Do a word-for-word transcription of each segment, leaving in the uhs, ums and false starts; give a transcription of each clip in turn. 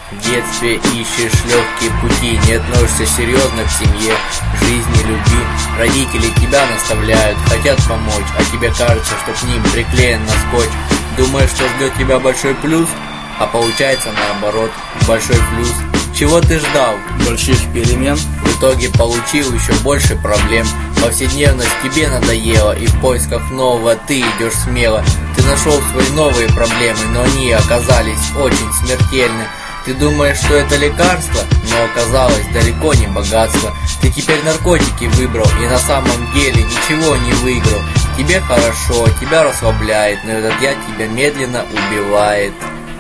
В детстве ищешь легкие пути, не относишься серьезно к семье, жизни, любви. Родители тебя наставляют, хотят помочь, а тебе кажется, что к ним приклеен на скотч. Думаешь, что ждет тебя большой плюс, а получается наоборот, большой плюс. Чего ты ждал? Больших перемен. В итоге получил еще больше проблем. Повседневность тебе надоела, и в поисках нового ты идешь смело. Ты нашел свои новые проблемы, но они оказались очень смертельны. Ты думаешь, что это лекарство, но оказалось далеко не богатство. Ты теперь наркотики выбрал и на самом деле ничего не выиграл. Тебе хорошо, тебя расслабляет, но этот яд тебя медленно убивает.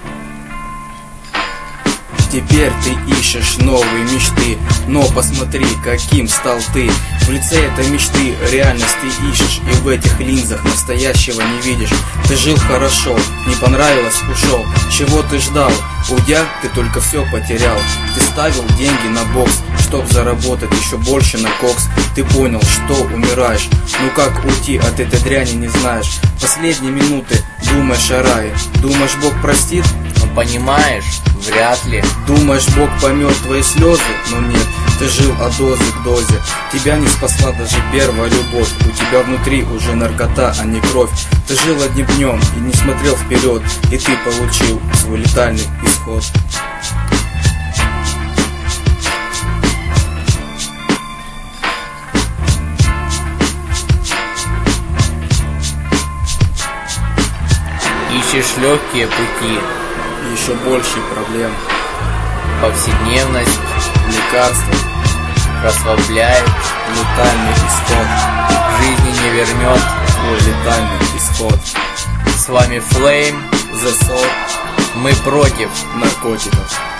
Теперь ты ищешь новые мечты, но посмотри, каким стал ты. В лице этой мечты реальность ты ищешь, и в этих линзах настоящего не видишь. Ты жил хорошо, не понравилось, ушел. Чего ты ждал? Уйдя, ты только все потерял. Ты ставил деньги на бокс, чтоб заработать еще больше на кокс. Ты понял, что умираешь, ну как уйти от этой дряни не знаешь. Последние минуты думаешь о рае. Думаешь, Бог простит? Ну понимаешь, вряд ли. Думаешь, Бог поймет твои слезы? Но нет, ты жил от дозы к дозе. Тебя не спасла даже первая любовь. У тебя внутри уже наркота, а не кровь. Ты жил одним днем и не смотрел вперед, и ты получил свой летальный исход. Ищешь легкие пути, еще больше проблем. Повседневность, лекарства, расслабляет, летальный исход. Жизни не вернет свой летальный исход. С вами Flame, The Soul. Мы против наркотиков.